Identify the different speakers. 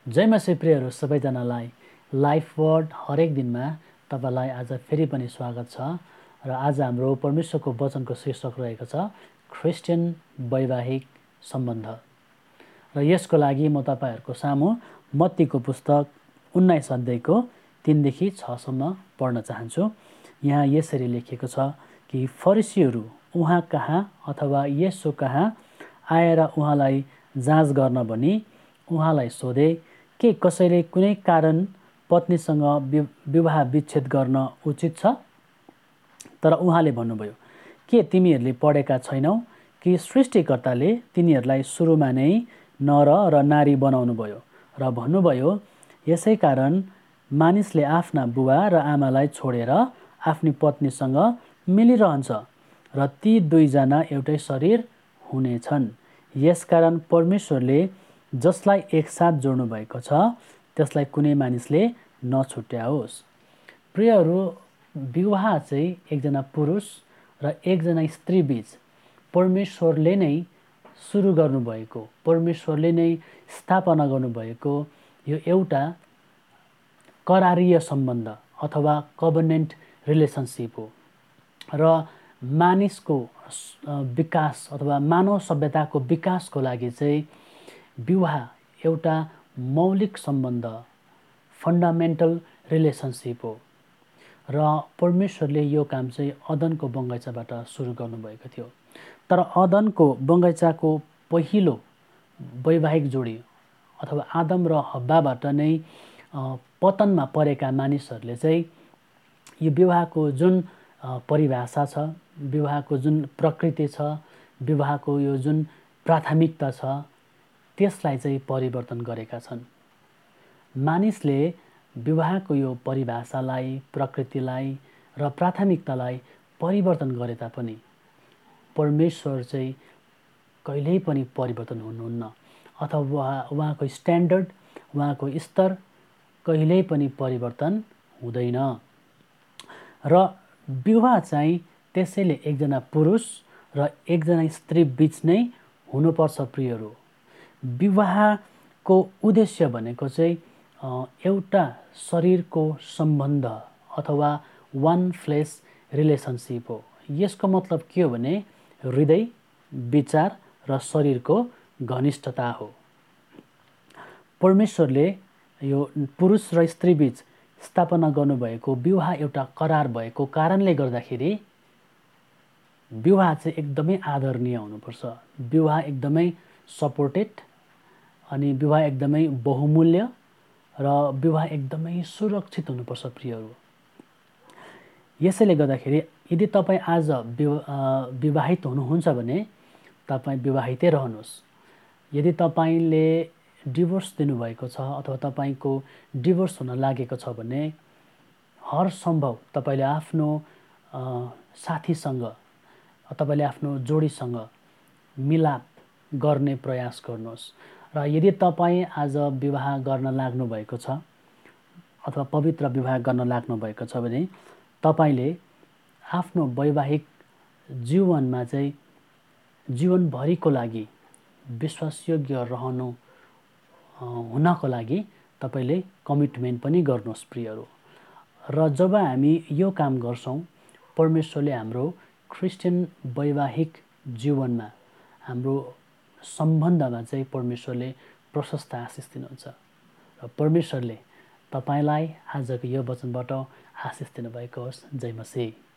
Speaker 1: जय मसी प्रियहरू सबैजनालाई लाइफ वर्ड हरेक दिनमा तपाईलाई आज फेरि पनि स्वागत छ र आज हाम्रो परमेश्वरको वचनको शीर्षक रहेको छ क्रिस्चियन वैवाहिक सम्बन्ध। र यसको लागि म तपाईहरुको सामु मत्तीको पुस्तक 19 अध्यायको 3 देखि 6 सम्म पढ्न चाहन्छु। यहाँ यसरी लेखिएको छ कि फरिसीहरू उहाँ कहाँ अथवा येशू कहाँ आएर उहाँलाई जाँच गर्न भनी उहाँलाई सोधे, के कसैले कुनै कारण पत्नीसँग विवाह विच्छेद गर्न उचित छ? तर उहाँले भन्नुभयो, के तिमीहरूले पढेका छैनौ कि सृष्टिकर्ताले तिनीहरूलाई सुरुमा नै नर र नारी बनाउनु भयो र भन्नुभयो, यसै कारण मानिसले आफ्ना बुबा र आमालाई छोडेर आफ्नी पत्नीसँग मिलिरहन्छ र ती दुईजना एउटै शरीर हुनेछन्। यसकारण परमेश्वरले जसलाई एकसाथ जोड्नु भएको छ त्यसलाई कुनै मानिसले नछुट्याओस्। प्रियहरू, विवाह चाहिँ एकजना पुरुष र एकजना स्त्री बीच परमेश्वरले नै सुरु गर्नुभएको, परमेश्वरले नै स्थापना गर्नुभएको यो एउटा करारीय सम्बन्ध अथवा कभनेन्ट रिलेसनसिप हो। र मानिसको विकास अथवा मानव सभ्यताको विकासको लागि चाहिँ विवाह एउटा मौलिक सम्बन्ध, फन्डामेन्टल रिलेसनसिप हो। र परमेश्वरले यो काम चाहिँ अदनको बगैँचाबाट सुरु गर्नुभएको थियो। तर अदनको बगैँचाको पहिलो वैवाहिक जोडी अथवा आदम र हव्वाबाट नै पतनमा परेका मानिसहरूले चाहिँ यो विवाहको जुन परिभाषा छ, विवाहको जुन प्रकृति छ, विवाहको यो जुन प्राथमिकता छ, त्यसलाई चाहिँ परिवर्तन गरेका छन्। मानिसले विवाहको यो परिभाषालाई, प्रकृतिलाई र प्राथमिकतालाई परिवर्तन गरे तापनि परमेश्वर चाहिँ कहिल्यै पनि परिवर्तन हुनुहुन्न अथवा उहाँको स्ट्यान्डर्ड, उहाँको स्तर कहिल्यै पनि परिवर्तन हुँदैन। र विवाह चाहिँ त्यसैले एकजना पुरुष र एकजना स्त्री बीच नै हुनुपर्छ। प्रियहरू, विवाहको उद्देश्य भनेको चाहिँ एउटा शरीरको सम्बन्ध अथवा वान फ्लेस रिलेसनसिप हो। यसको मतलब के हो भने हृदय, विचार र शरीरको घनिष्ठता हो। परमेश्वरले यो पुरुष र स्त्री बीच स्थापना गर्नुभएको विवाह एउटा करार भएको कारणले गर्दाखेरि विवाह चाहिँ एकदमै आदरणीय हुनुपर्छ। विवाह एकदमै सपोर्टेड अनि विवाह एकदमै बहुमूल्य र विवाह एकदमै सुरक्षित हुनुपर्छ। प्रियहरू, यसैले गर्दाखेरि यदि तपाईँ आज विवाहित हुनुहुन्छ भने तपाईँ विवाहितै रहनुहोस्। यदि तपाईँले डिभोर्स दिनुभएको छ अथवा तपाईँको डिभोर्स हुन लागेको छ भने हर सम्भव तपाईँले आफ्नो साथीसँग, तपाईँले आफ्नो जोडीसँग मिलाप गर्ने प्रयास गर्नुहोस्। र यदि तपाईँ आज विवाह गर्न लाग्नु भएको छ अथवा पवित्र विवाह गर्न लाग्नु भएको छ भने तपाईँले आफ्नो वैवाहिक जीवनमा चाहिँ जीवनभरिको लागि विश्वासयोग्य हुनको लागि तपाईँले कमिटमेन्ट पनि गर्नुहोस्। प्रियहरू, र जब हामी यो काम गर्छौँ परमेश्वरले हाम्रो क्रिस्चियन वैवाहिक जीवनमा, हाम्रो सम्बन्धमा चाहिँ परमेश्वरले प्रशस्त आशिष दिनुहुन्छ। र परमेश्वरले तपाईलाई आजको यो वचनबाट आशिष दिनुभएको होस्। जय मसीह।